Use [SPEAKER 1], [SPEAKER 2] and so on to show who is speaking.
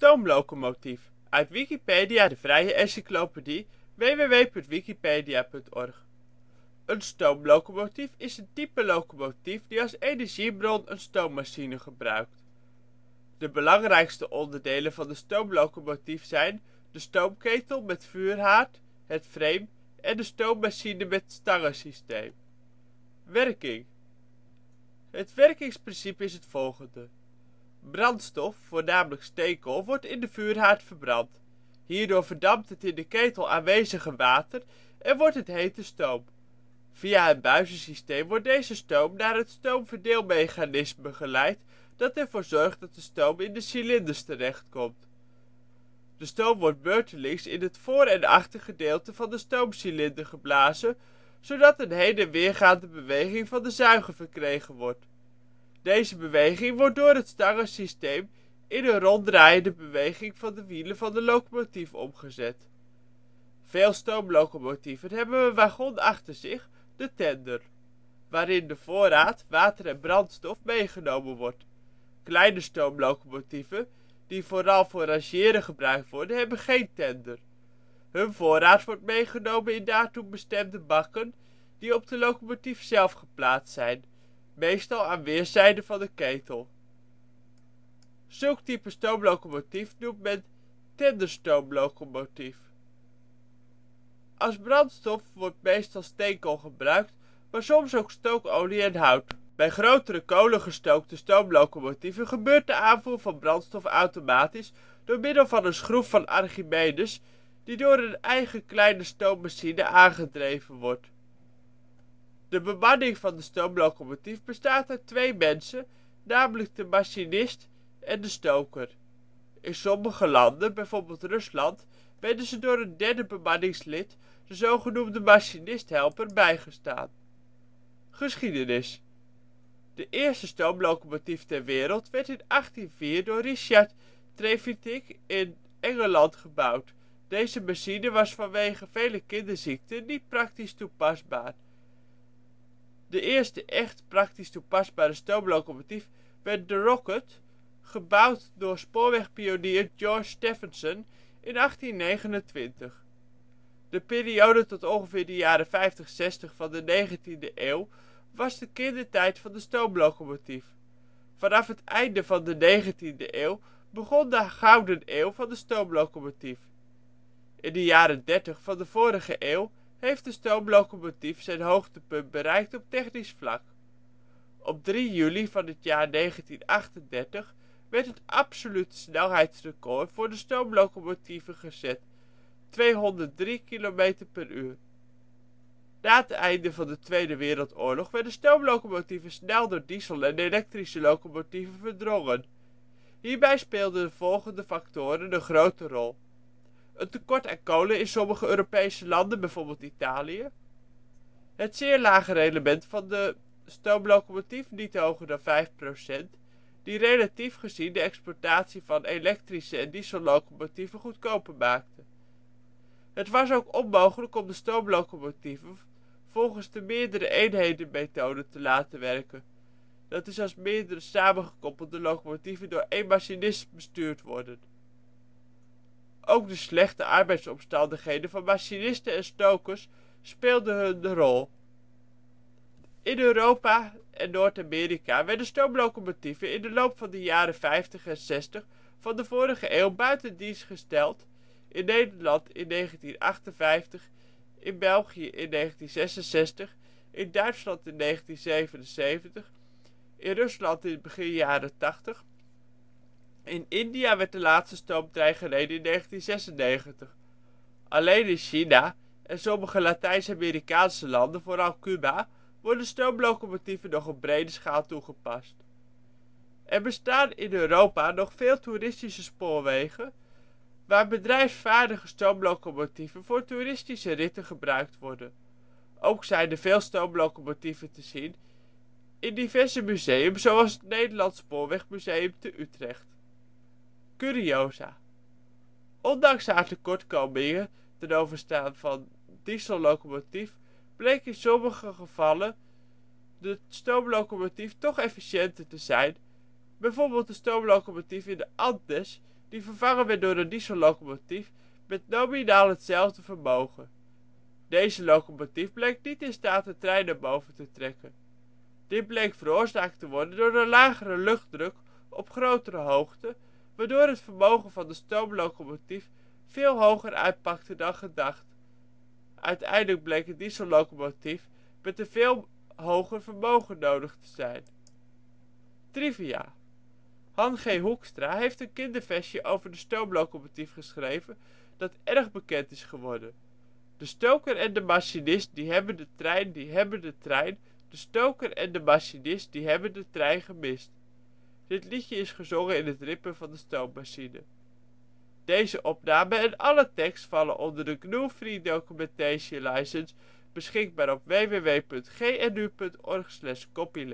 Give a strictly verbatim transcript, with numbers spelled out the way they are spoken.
[SPEAKER 1] stoomlocomotief, uit Wikipedia, de vrije encyclopedie. w w w punt wikipedia punt org. Een stoomlocomotief is een type locomotief die als energiebron een stoommachine gebruikt. De belangrijkste onderdelen van de stoomlocomotief zijn: de stoomketel met vuurhaard, het frame en de stoommachine met stangensysteem. Werking. Het werkingsprincipe is het volgende: brandstof, voornamelijk steenkool, wordt in de vuurhaard verbrand. Hierdoor verdampt het in de ketel aanwezige water en wordt het hete stoom. Via het buizensysteem wordt deze stoom naar het stoomverdeelmechanisme geleid dat ervoor zorgt dat de stoom in de cilinders terechtkomt. De stoom wordt beurtelings in het voor - en achtergedeelte van de stoomcilinder geblazen, zodat een heen - en weergaande beweging van de zuiger verkregen wordt. Deze beweging wordt door het stangensysteem in een ronddraaiende beweging van de wielen van de locomotief omgezet. Veel stoomlocomotieven hebben een wagon achter zich, de tender, waarin de voorraad, water en brandstof meegenomen wordt. Kleine stoomlocomotieven, die vooral voor rangeren gebruikt worden, hebben geen tender. Hun voorraad wordt meegenomen in daartoe bestemde bakken, die op de locomotief zelf geplaatst zijn, meestal aan weerszijden van de ketel. Zulk type stoomlocomotief noemt men tenderstoomlocomotief. Als brandstof wordt meestal steenkool gebruikt, maar soms ook stookolie en hout. Bij grotere kolengestookte stoomlocomotieven gebeurt de aanvoer van brandstof automatisch door middel van een schroef van Archimedes, die door een eigen kleine stoommachine aangedreven wordt. De bemanning van de stoomlocomotief bestaat uit twee mensen, namelijk de machinist en de stoker. In sommige landen, bijvoorbeeld Rusland, werden ze door een derde bemanningslid, de zogenoemde machinist-helper, bijgestaan. Geschiedenis. De eerste stoomlocomotief ter wereld werd in achttien nul vier door Richard Trevithick in Engeland gebouwd. Deze machine was vanwege vele kinderziekten niet praktisch toepasbaar. De eerste echt praktisch toepasbare stoomlocomotief werd de Rocket, gebouwd door spoorwegpionier George Stephenson in achttien negenentwintig. De periode tot ongeveer de jaren vijftig zestig van de negentiende eeuw was de kindertijd van de stoomlocomotief. Vanaf het einde van de negentiende eeuw begon de gouden eeuw van de stoomlocomotief. In de jaren dertig van de vorige eeuw heeft de stoomlocomotief zijn hoogtepunt bereikt op technisch vlak. Op drie juli van het jaar negentien achtendertig werd het absolute snelheidsrecord voor de stoomlocomotieven gezet: tweehonderddrie kilometer per uur. Na het einde van de Tweede Wereldoorlog werden stoomlocomotieven snel door diesel- en elektrische locomotieven verdrongen. Hierbij speelden de volgende factoren een grote rol: een tekort aan kolen in sommige Europese landen, bijvoorbeeld Italië. Het zeer lage rendement van de stoomlocomotief, niet hoger dan vijf procent, die relatief gezien de exploitatie van elektrische en diesellocomotieven goedkoper maakte. Het was ook onmogelijk om de stoomlocomotieven volgens de meerdere eenheden methode te laten werken, dat is als meerdere samengekoppelde locomotieven door één machinist bestuurd worden. Ook de slechte arbeidsomstandigheden van machinisten en stokers speelden hun rol. In Europa en Noord-Amerika werden stoomlocomotieven in de loop van de jaren vijftig en zestig van de vorige eeuw buiten dienst gesteld, in Nederland in negentien achtenvijftig, in België in negentien zesenzestig, in Duitsland in negentien zevenenzeventig, in Rusland in begin jaren tachtig. In India werd de laatste stoomtrein gereden in negentien zesennegentig. Alleen in China en sommige Latijns-Amerikaanse landen, vooral Cuba, worden stoomlocomotieven nog op brede schaal toegepast. Er bestaan in Europa nog veel toeristische spoorwegen, waar bedrijfsvaardige stoomlocomotieven voor toeristische ritten gebruikt worden. Ook zijn er veel stoomlocomotieven te zien in diverse musea, zoals het Nederlands Spoorwegmuseum te Utrecht. Curiosa. Ondanks haar tekortkomingen ten overstaan van diesellocomotief bleek in sommige gevallen de stoomlocomotief toch efficiënter te zijn, bijvoorbeeld de stoomlocomotief in de Andes die vervangen werd door een diesellocomotief met nominaal hetzelfde vermogen. Deze locomotief bleek niet in staat de trein naar boven te trekken. Dit bleek veroorzaakt te worden door een lagere luchtdruk op grotere hoogte, waardoor het vermogen van de stoomlocomotief veel hoger uitpakte dan gedacht. Uiteindelijk bleek een diesellocomotief met een veel hoger vermogen nodig te zijn. Trivia: Han G. Hoekstra heeft een kinderversje over de stoomlocomotief geschreven dat erg bekend is geworden. De stoker en de machinist die hebben de trein die hebben de trein, de stoker en de machinist die hebben de trein gemist. Dit liedje is gezongen in het ritme van de stoommachine. Deze opname en alle tekst vallen onder de G N U Free Documentation License, beschikbaar op w w w punt g n u punt org slash copyleft.